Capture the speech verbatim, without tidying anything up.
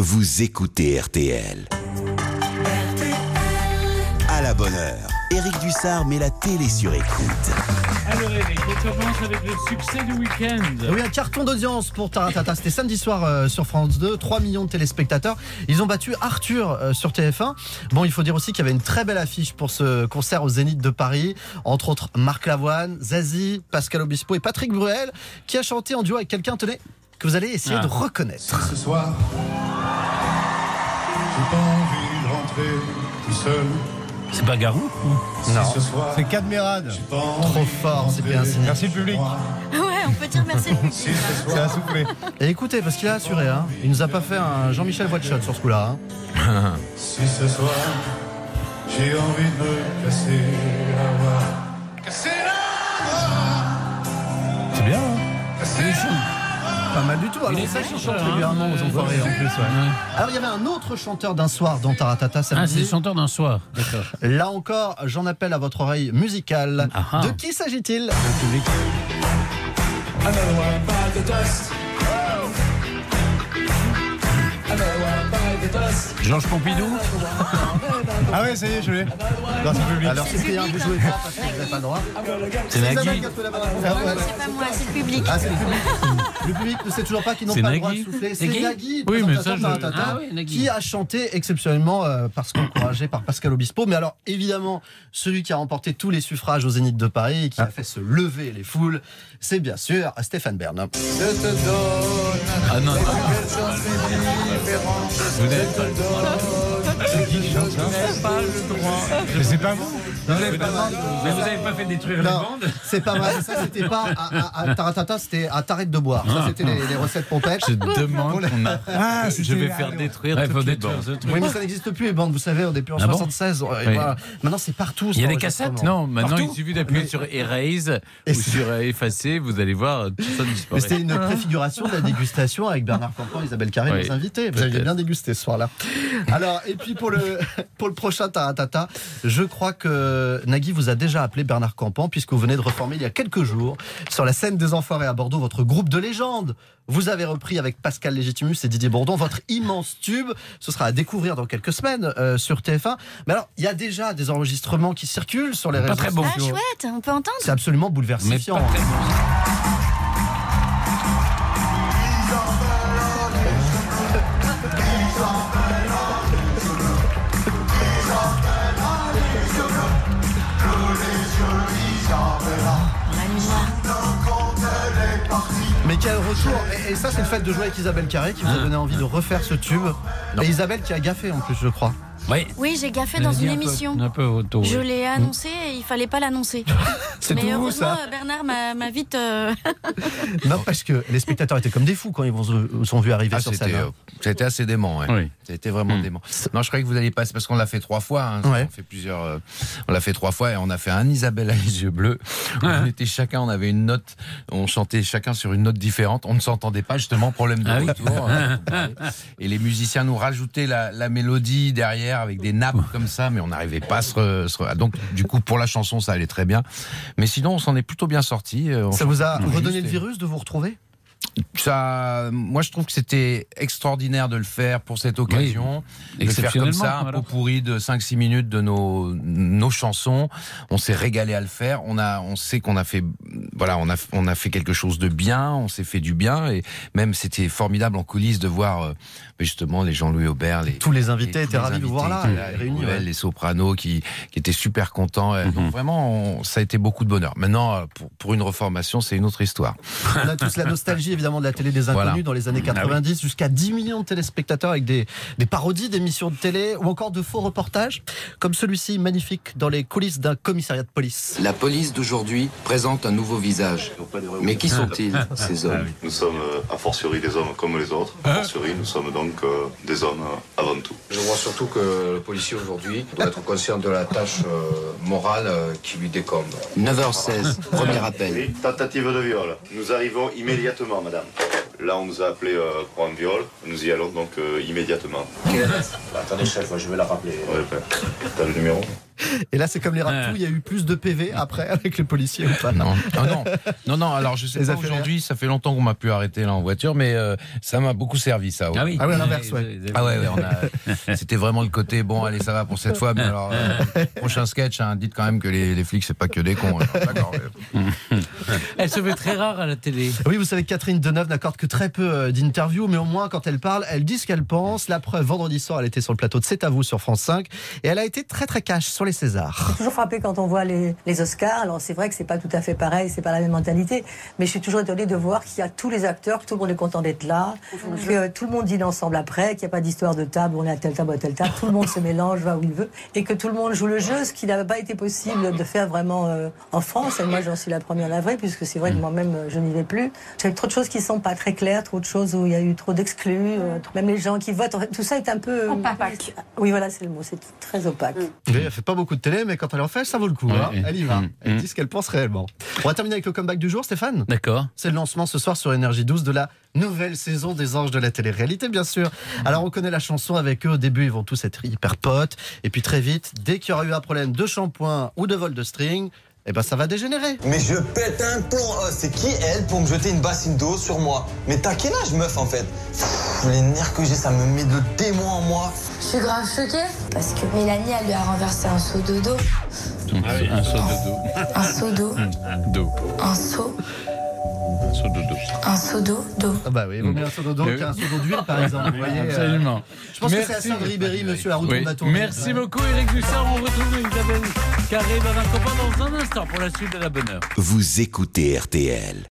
vous écoutez R T L. À la bonne heure, Éric Dussard met la télé sur écoute. Alors Éric, on commence avec le succès du week-end. Oui, un carton d'audience pour Taratata. C'était samedi soir euh, sur France deux, trois millions de téléspectateurs. Ils ont battu Arthur euh, sur T F un. Bon, il faut dire aussi qu'il y avait une très belle affiche pour ce concert au Zénith de Paris. Entre autres, Marc Lavoine, Zazie, Pascal Obispo et Patrick Bruel, qui a chanté en duo avec quelqu'un, tenez, que vous allez essayer ah. de reconnaître. Ce soir, j'ai pas envie de rentrer tout seul. C'est pas Garou? Non, c'est Cadmerade. Trop fort, c'est bien signé. Merci le public. Ouais, on peut dire merci le public. C'est à souffler. Et écoutez, parce qu'il a assuré, hein, il nous a pas fait un Jean-Michel Voitshot sur ce coup-là. Hein. Si ce soir, j'ai envie de me casser la voix. Casser la voix. C'est bien, hein? Casser la voix. Pas mal du tout. Alors, ça, il chante régulièrement aux enfoirés en plus. Ouais. Alors, il y avait un autre chanteur d'un soir dans Taratata samedi. Ah, c'est le chanteur d'un soir. D'accord. Là encore, j'en appelle à votre oreille musicale. Ah-ha. De qui s'agit-il? Le public. Georges Pompidou. Ah ouais, ça y est, je l'ai. Non, c'est le public. Alors, c'est bien, vous jouez pas parce que vous n'avez pas le droit. C'est Nagui. C'est pas moi, c'est le public. Ah, c'est le public. Le public ne sait toujours pas qu'ils n'ont C'est pas Nagui. le droit de souffler. C'est Nagui. Nagui, Oui, mais ça, présentateur je- de Taratata, Ah oui, Nagui. qui a chanté exceptionnellement euh, parce qu'encouragé par Pascal Obispo. Mais alors, évidemment, celui qui a remporté tous les suffrages au Zénith de Paris et qui a fait se lever les foules, c'est bien sûr Stéphane Bern. Ah non, non. Vous n'avez pas le droit. Vous n'avez pas le droit. Mais c'est pas vous. Vous n'avez pas le droit. Mais vous n'avez pas fait détruire les Non, bandes. c'est pas vrai. Ça, c'était pas à, à, à Taratata, c'était à T'arrête de boire. Ça, c'était les, les recettes pompettes. Je demande qu'on a. Ah, Je vais faire détruire Ouais, toutes faut les détruire bandes. ce truc. Oui, mais ça n'existe plus, les bandes. Vous savez, on est plus en Ah bon soixante-seize. euh, et Oui. voilà. Maintenant, c'est partout. Il y a ce des enregistrement. cassettes? Non, maintenant Partout. il suffit d'appuyer sur Erase Et ou c'est- sur euh, Effacer, vous allez voir, tout ça Mais disparaît. c'était une préfiguration de la dégustation avec Bernard Campan, Isabelle Carré, Oui, nos invités. Vous peut-être. aviez bien dégusté ce soir-là. Alors, et puis pour le, pour le prochain Taratata, je crois que Nagui vous a déjà appelé Bernard Campan, puisque vous venez de reformer il y a quelques jours, sur la scène des Enfoirés à Bordeaux, votre groupe de légende. Vous avez repris avec Pascal Légitimus et Didier Bourdon votre immense tube. Ce sera à découvrir dans quelques semaines euh, sur T F un. Mais alors, il y a déjà des enregistrements qui circulent sur les Pas réseaux très bon. Ah, sociaux. chouette, on peut entendre. C'est absolument Mais bouleversifiant. pas très bon. La nuit noire. Mais quel retour. Et, et ça, c'est le fait de jouer avec Isabelle Carré qui vous a donné envie de refaire ce tube. Non. Et Isabelle qui a gaffé en plus, je crois. Oui. Oui, j'ai gaffé dans une émission. Un peu auto. Je l'ai annoncé et il fallait pas l'annoncer. C'est Mais tout vous, heureusement, ça. Bernard m'a m'a vite. euh, Non, parce que les spectateurs étaient comme des fous quand ils vous sont vus arriver Ah, sur c'était, scène. euh, c'était assez dément, ouais. Oui. C'était vraiment Mm. dément. Non, je croyais que vous alliez passer parce qu'on l'a fait trois fois. Hein. Ouais. On fait plusieurs. euh, on l'a fait trois fois et on a fait un Isabelle à les yeux bleus. Ouais. On était chacun, on avait une note. On chantait chacun sur une note différente. On ne s'entendait pas justement, problème de Ah oui. retour. hein, et les musiciens nous rajoutaient la, la mélodie derrière avec des nappes comme ça, mais on n'arrivait pas à se, re- se re- donc du coup pour la chanson ça allait très bien. Mais sinon on s'en est plutôt bien sorti. euh, on Ça vous a chantait redonné juste le et- virus de vous retrouver? Ça, moi, je trouve que c'était extraordinaire de le faire pour cette occasion. Oui, de faire comme ça, un voilà. pot pourri de cinq six minutes de nos, nos chansons. On s'est régalé à le faire. On a, on sait qu'on a fait, voilà, on a, on a fait quelque chose de bien. On s'est fait du bien. Et même, c'était formidable en coulisses de voir, euh, justement, les Jean-Louis Aubert, les, Tous les invités les- étaient tous les ravis de vous voir là, invités, euh, les réunis. Bruel, ouais. les sopranos qui, qui étaient super contents. Et Donc, vraiment, on- ça a été beaucoup de bonheur. Maintenant, euh, pour, pour une reformation, c'est une autre histoire. On a tous la nostalgie évidemment de la télé des inconnus Voilà. dans les années quatre-vingt-dix, jusqu'à dix millions de téléspectateurs avec des, des parodies d'émissions de télé ou encore de faux reportages, comme celui-ci magnifique dans les coulisses d'un commissariat de police. La police d'aujourd'hui présente un nouveau visage. Mais qui sont-ils, ces hommes? Nous sommes euh, a fortiori des hommes comme les autres. A fortiori, nous sommes donc euh, des hommes euh, avant tout. Je vois surtout que le policier aujourd'hui doit être conscient de la tâche euh, morale euh, qui lui décombe. neuf heures seize, premier appel. Oui, tentative de viol. Nous arrivons immédiatement, madame. Là, on nous a appelé euh, pour un viol. Nous y allons donc euh, immédiatement. Attendez, chef, je vais la rappeler. Ouais, ben, t'as le numéro? Et là, c'est comme les rapetous, il y a eu plus de P V après avec les policiers ou pas? Non, non, non, non, non, alors je sais Les pas affaires. aujourd'hui, ça fait longtemps qu'on m'a pu arrêter là en voiture, mais euh, ça m'a beaucoup servi ça. Ouais. Ah oui, Ah oui, à l'inverse, ouais. Ah ouais, ouais, on a... c'était vraiment le côté, bon allez ça va pour cette fois, mais alors euh, prochain sketch, hein, dites quand même que les, les flics c'est pas que des cons. Alors, d'accord. Elle se fait très rare à la télé. Oui, vous savez, Catherine Deneuve n'accorde que très peu euh, d'interviews, mais au moins quand elle parle, elle dit ce qu'elle pense. La preuve, vendredi soir, elle était sur le plateau de C'est à vous sur France cinq et elle a été très très cash sur les Césars. Toujours frappé quand on voit les, les Oscars. Alors c'est vrai que c'est pas tout à fait pareil, c'est pas la même mentalité, mais je suis toujours étonnée de voir qu'il y a tous les acteurs, que tout le monde est content d'être là, que euh, tout le monde dîne ensemble après, qu'il n'y a pas d'histoire de table, on est à telle table ou à telle table, tout le monde se mélange, va où il veut, et que tout le monde joue le jeu, ce qui n'avait pas été possible de faire vraiment euh, en France. Et moi j'en suis la première navrée, puisque c'est vrai que moi-même euh, je n'y vais plus. J'ai trop de choses qui sont pas très claires, trop de choses où il y a eu trop d'exclus, euh, même les gens qui votent, en fait, tout ça est un peu euh, Opaque. Oui, voilà, c'est le mot, c'est très opaque. Oui, elle fait pas beaucoup de télé, mais quand elle en fait, ça vaut le coup. Hein. Ouais. Elle y va. Mmh. Elle dit ce qu'elle pense réellement. On va terminer avec le comeback du jour, Stéphane. D'accord. C'est le lancement ce soir sur Énergie douze de la nouvelle saison des Anges de la télé-réalité, bien sûr. Alors, on connaît la chanson avec eux. Au début, ils vont tous être hyper potes. Et puis, très vite, dès qu'il y aura eu un problème de shampoing ou de vol de string, eh ben, ça va dégénérer. Mais je pète un plomb. Oh, c'est qui elle pour me jeter une bassine d'eau sur moi? Mais t'as quel âge, meuf, en fait? Pff, les nerfs que j'ai, ça me met le démon en moi. Je suis grave choquée parce que Mélanie, elle lui a renversé un seau de dos. Un seau de dos. Un seau d'eau. D'eau. Un seau. Un seau de dos. Un seau d'eau. d'eau. Ah bah oui, il vaut mieux un seau d'eau qu'un seau d'eau d'huile, par exemple. Vous voyez, euh, Absolument. je pense Merci. que c'est à Saint-Ribéry, monsieur, la route Oui. de bateau. Merci beaucoup, Éric Dussard. On retrouve Isabelle Carré dans un copain dans un instant pour la suite de la bonne heure. Vous écoutez R T L.